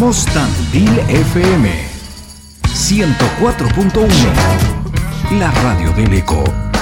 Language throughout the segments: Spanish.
Somos Tandil FM 104.1, la radio del Eco.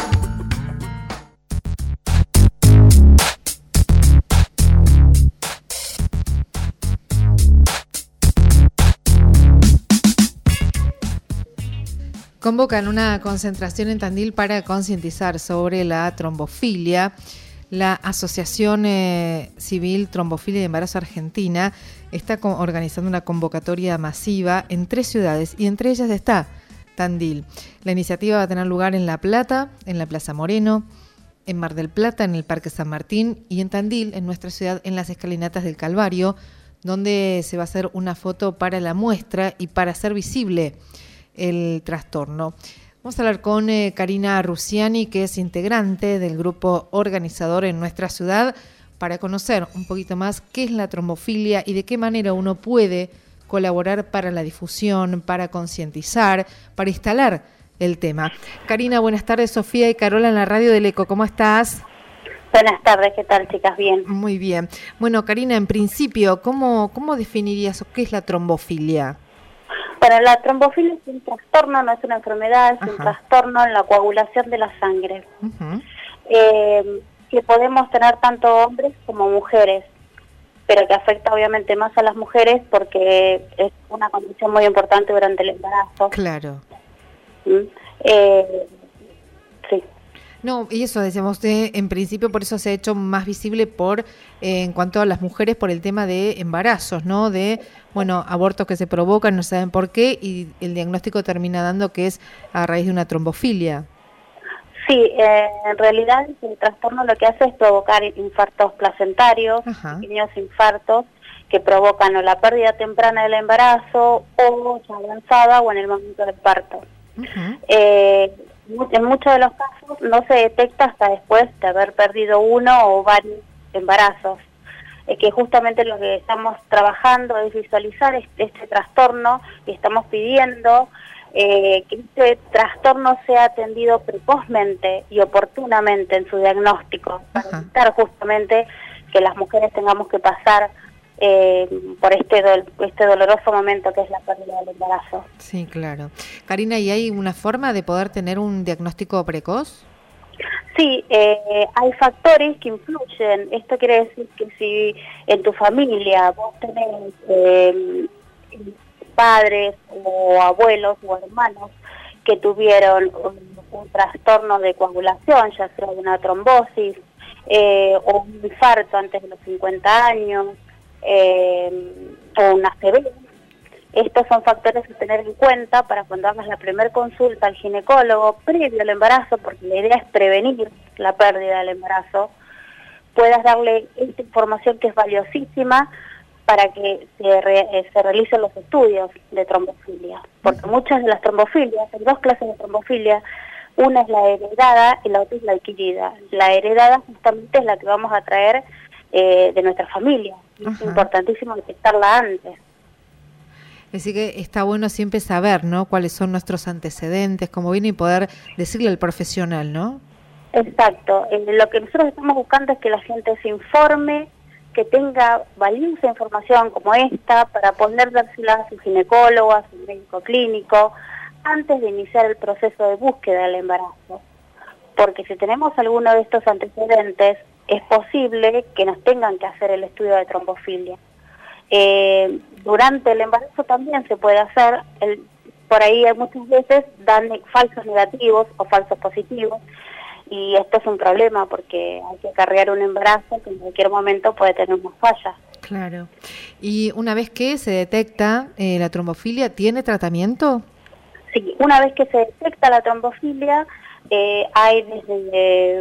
Convocan una concentración en Tandil para concientizar sobre la trombofilia. La Asociación Civil Trombofilia y Embarazo Argentina está organizando una convocatoria masiva en 3 ciudades y entre ellas está Tandil. La iniciativa va a tener lugar en La Plata, en la Plaza Moreno, en Mar del Plata, en el Parque San Martín y en Tandil, en nuestra ciudad, en las Escalinatas del Calvario, donde se va a hacer una foto para la muestra y para hacer visible el trastorno. Vamos a hablar con Karina Rusiani, que es integrante del grupo organizador en nuestra ciudad, para conocer un poquito más qué es la trombofilia y de qué manera uno puede colaborar para la difusión, para concientizar, para instalar el tema. Karina, buenas tardes. Sofía y Carola en la radio del Eco. ¿Cómo estás? Buenas tardes, ¿qué tal, chicas? Bien. Muy bien. Bueno, Karina, en principio, ¿cómo definirías qué es la trombofilia? Bueno, la trombofilia es un trastorno, no es una enfermedad, es un trastorno en la coagulación de la sangre, que podemos tener tanto hombres como mujeres, pero que afecta obviamente más a las mujeres porque es una condición muy importante durante el embarazo. Claro. Sí. No, y eso decíamos, en principio por eso se ha hecho más visible en cuanto a las mujeres por el tema de embarazos, ¿no? De, abortos que se provocan, no saben por qué, y el diagnóstico termina dando que es a raíz de una trombofilia. Sí, en realidad el trastorno lo que hace es provocar infartos placentarios, pequeños infartos que provocan o la pérdida temprana del embarazo o ya avanzada o en el momento del parto. En muchos de los casos no se detecta hasta después de haber perdido uno o varios embarazos. Que justamente lo que estamos trabajando es visualizar este trastorno y estamos pidiendo que este trastorno sea atendido precozmente y oportunamente en su diagnóstico, para evitar justamente que las mujeres tengamos que pasar por este doloroso momento que es la pérdida del embarazo. Sí, claro. Karina, ¿y hay una forma de poder tener un diagnóstico precoz? Sí, hay factores que influyen. Esto quiere decir que si en tu familia vos tenés padres o abuelos o hermanos que tuvieron un trastorno de coagulación, ya sea una trombosis o un infarto antes de los 50 años, o una ACV. Estos son factores a tener en cuenta para cuando hagas la primer consulta al ginecólogo previo al embarazo, porque la idea es prevenir la pérdida del embarazo, puedas darle esta información que es valiosísima para que se realicen los estudios de trombofilia. Porque muchas de las trombofilias, hay 2 clases de trombofilia, una es la heredada y la otra es la adquirida. La heredada justamente es la que vamos a traer de nuestra familia. Es importantísimo detectarla antes. Es decir que está bueno siempre saber, ¿no?, cuáles son nuestros antecedentes, cómo viene, y poder decirle al profesional, ¿no? Exacto. Lo que nosotros estamos buscando es que la gente se informe, que tenga valiosa información como esta para poder dársela a su ginecólogo, a su médico clínico, antes de iniciar el proceso de búsqueda del embarazo. Porque si tenemos alguno de estos antecedentes, es posible que nos tengan que hacer el estudio de trombofilia. Durante el embarazo también se puede hacer, por ahí muchas veces dan falsos negativos o falsos positivos, y esto es un problema porque hay que acarrear un embarazo que en cualquier momento puede tener una falla. Claro. Y una vez que se detecta la trombofilia, ¿tiene tratamiento? Sí, una vez que se detecta la trombofilia, hay desde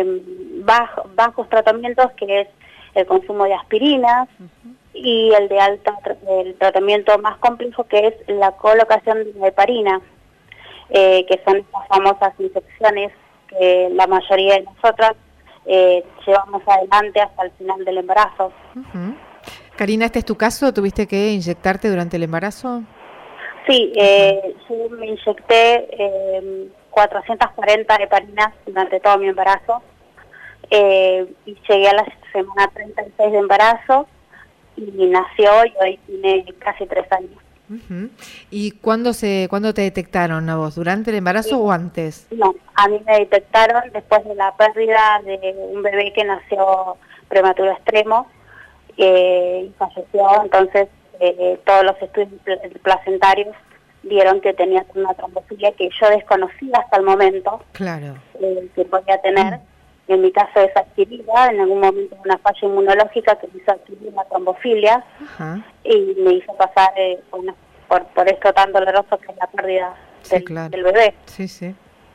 bajos tratamientos, que es el consumo de aspirinas, y el el tratamiento más complejo, que es la colocación de heparina, que son estas famosas inyecciones que la mayoría de nosotras llevamos adelante hasta el final del embarazo. Karina, ¿este es tu caso? ¿Tuviste que inyectarte durante el embarazo? Sí, yo me inyecté 440 heparinas durante todo mi embarazo, y llegué a la semana 36 de embarazo, y nació y hoy tiene casi 3 años. Uh-huh. ¿Y cuándo te detectaron a vos? ¿Durante el embarazo o antes? No, a mí me detectaron después de la pérdida de un bebé que nació prematuro extremo y falleció. Entonces todos los estudios placentarios dieron que tenía una trombofilia que yo desconocía hasta el momento. Claro. Que podía tener. En mi caso es adquirida, en algún momento una falla inmunológica que me hizo adquirir la trombofilia. Ajá. Y me hizo pasar por esto tan doloroso que es la pérdida del bebé. Sí, sí.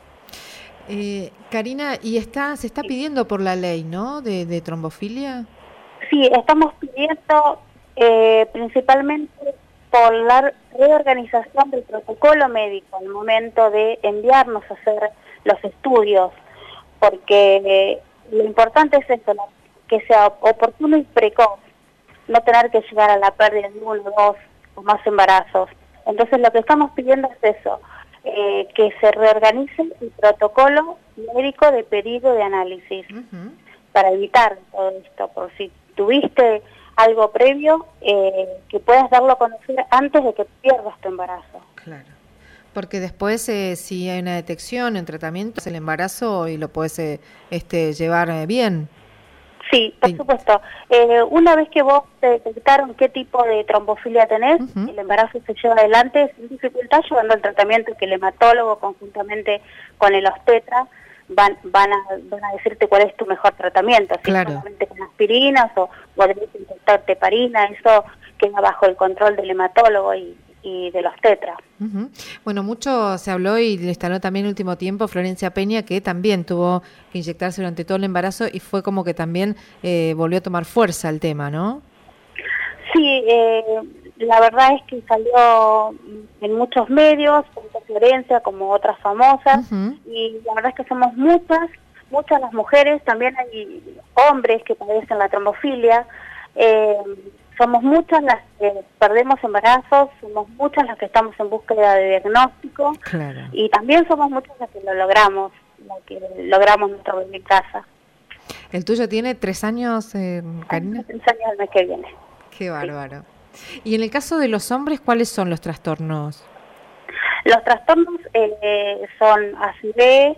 Karina, y se está pidiendo por la ley, ¿no?, de trombofilia. Sí, estamos pidiendo principalmente por la reorganización del protocolo médico al momento de enviarnos a hacer los estudios, porque lo importante es esto, que sea oportuno y precoz, no tener que llegar a la pérdida de 1, 2 o más embarazos. Entonces lo que estamos pidiendo es eso, que se reorganice el protocolo médico de pedido de análisis, uh-huh, para evitar todo esto, por si tuviste algo previo, que puedas darlo a conocer antes de que pierdas tu embarazo. Claro. Porque después, si hay una detección en tratamiento, es el embarazo y lo puedes llevar bien. Sí, por supuesto. Una vez que vos te detectaron qué tipo de trombofilia tenés, uh-huh, el embarazo se lleva adelante sin dificultad, llevando el tratamiento que el hematólogo conjuntamente con el obstetra van a decirte cuál es tu mejor tratamiento. Claro. Si solamente con aspirinas o debes inyectarte heparina, eso queda bajo el control del hematólogo y de los tetras. Uh-huh. Bueno, mucho se habló y le instaló también en el último tiempo Florencia Peña, que también tuvo que inyectarse durante todo el embarazo y fue como que también volvió a tomar fuerza el tema, ¿no? Sí, la verdad es que salió en muchos medios, tanto Florencia como otras famosas, uh-huh, y la verdad es que somos muchas las mujeres, también hay hombres que padecen la trombofilia, somos muchas las que perdemos embarazos, somos muchas las que estamos en búsqueda de diagnóstico. Claro. Y también somos muchas las que lo logramos, nuestro bebé en casa. ¿El tuyo tiene 3 años, Karina? 3 años el mes que viene. Qué bárbaro. Sí. Y en el caso de los hombres, ¿cuáles son los trastornos? Los trastornos son ACV,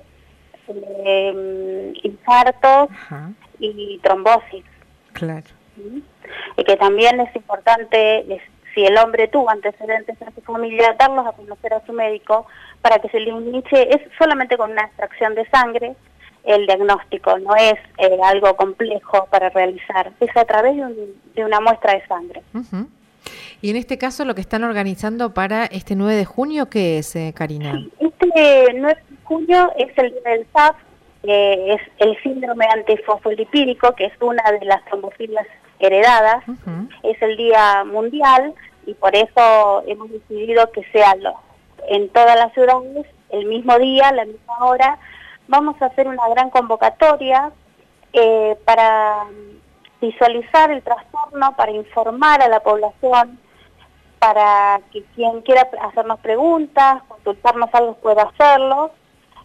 infartos, ajá, y trombosis. Claro. ¿Sí? Y que también es importante, si el hombre tuvo antecedentes en su familia, darlos a conocer a su médico para que se le inicie, es solamente con una extracción de sangre el diagnóstico, no es algo complejo para realizar, es a través de una muestra de sangre. Uh-huh. Y en este caso lo que están organizando para este 9 de junio, ¿qué es, Karina? Sí, este 9 de junio es el día del SAF, es el síndrome antifosfolipídico, que es una de las trombofilias heredadas, uh-huh, es el día mundial y por eso hemos decidido que sea en todas las ciudades, el mismo día, la misma hora. Vamos a hacer una gran convocatoria para visualizar el trastorno, para informar a la población, para que quien quiera hacernos preguntas, consultarnos algo pueda hacerlo.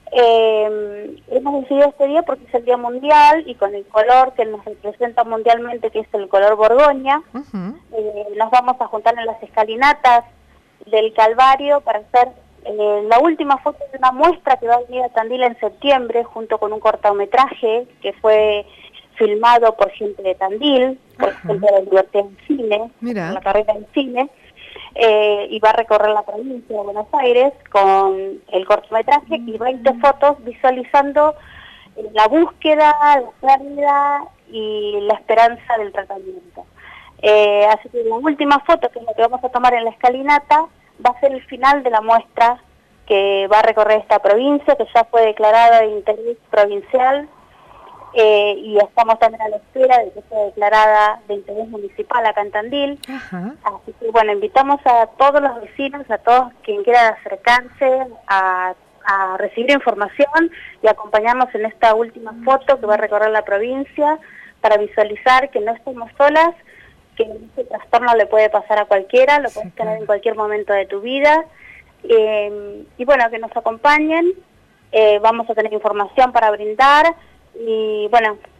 Hemos decidido este día porque es el día mundial y con el color que nos representa mundialmente, que es el color Borgoña, uh-huh, nos vamos a juntar en las escalinatas del Calvario para hacer la última foto de una muestra que va a venir a Tandil en septiembre junto con un cortometraje que fue filmado por gente de Tandil, por gente de la Universidad de Cine, por la carrera en cine, y va a recorrer la provincia de Buenos Aires con el cortometraje y 20 fotos visualizando la búsqueda, la pérdida y la esperanza del tratamiento. Así que la última foto, que es la que vamos a tomar en la escalinata, va a ser el final de la muestra que va a recorrer esta provincia, que ya fue declarada de interés provincial, y estamos también a la espera de que sea declarada de interés municipal acá en Tandil. Ajá. Así que bueno, invitamos a todos los vecinos, a todos quien quiera acercarse a recibir información y acompañarnos en esta última foto que va a recorrer la provincia para visualizar que no estamos solas, que este trastorno le puede pasar a cualquiera, lo puedes tener en cualquier momento de tu vida, y bueno, que nos acompañen, vamos a tener información para brindar, y bueno,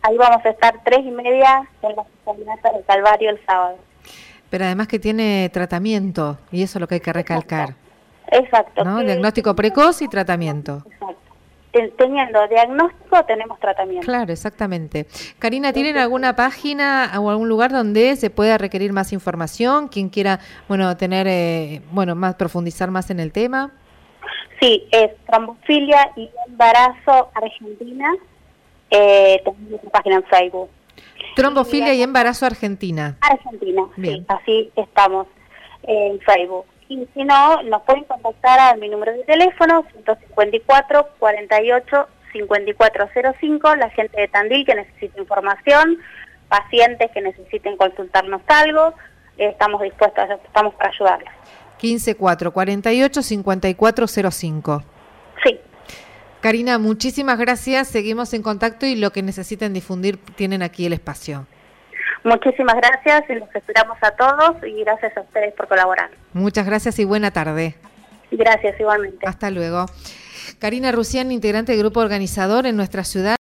ahí vamos a estar 3:30 en la caminata del Calvario el sábado. Pero además que tiene tratamiento, y eso es lo que hay que recalcar. Exacto. ¿No? Diagnóstico precoz y tratamiento. Exacto. Teniendo diagnóstico, tenemos tratamiento. Claro, exactamente. Karina, ¿tienen alguna página o algún lugar donde se pueda requerir más información? Quien quiera, tener, más profundizar más en el tema. Sí, es Trombofilia y Embarazo Argentina. Tenemos una página en Facebook. Trombofilia y Embarazo Argentina. Argentina, bien. Sí, así estamos en Facebook. Y si no, nos pueden contactar a mi número de teléfono, 154 48 5405, la gente de Tandil que necesite información, pacientes que necesiten consultarnos algo, estamos dispuestos, estamos para ayudarles. 154 48 5405. Sí. Karina, muchísimas gracias, seguimos en contacto y lo que necesiten difundir tienen aquí el espacio. Muchísimas gracias y los esperamos a todos y gracias a ustedes por colaborar. Muchas gracias y buena tarde. Gracias igualmente. Hasta luego. Karina Rusián, integrante del grupo organizador en nuestra ciudad.